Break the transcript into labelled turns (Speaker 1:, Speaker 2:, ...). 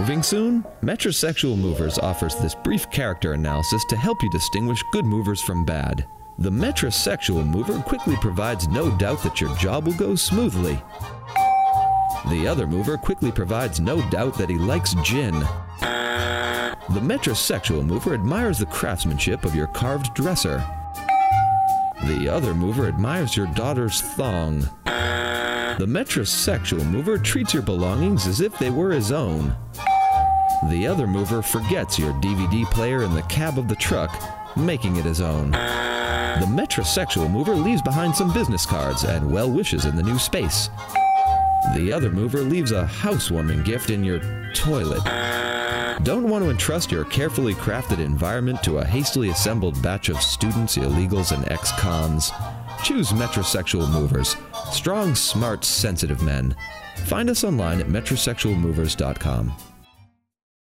Speaker 1: Moving soon? Metrosexual Movers offers this brief character analysis to help you distinguish good movers from bad. The metrosexual mover quickly provides no doubt that your job will go smoothly. The other mover quickly provides no doubt that he likes gin. The metrosexual mover admires the craftsmanship of your carved dresser. The other mover admires your daughter's thong. The metrosexual mover treats your belongings as if they were his own. The other mover forgets your DVD player in the cab of the truck, making it his own. The metrosexual mover leaves behind some business cards and well wishes in the new space. The other mover leaves a housewarming gift in your toilet. Don't want to entrust your carefully crafted environment to a hastily assembled batch of students, illegals, and ex-cons? Choose metrosexual movers. Strong, smart, sensitive men. Find us online at metrosexualmovers.com.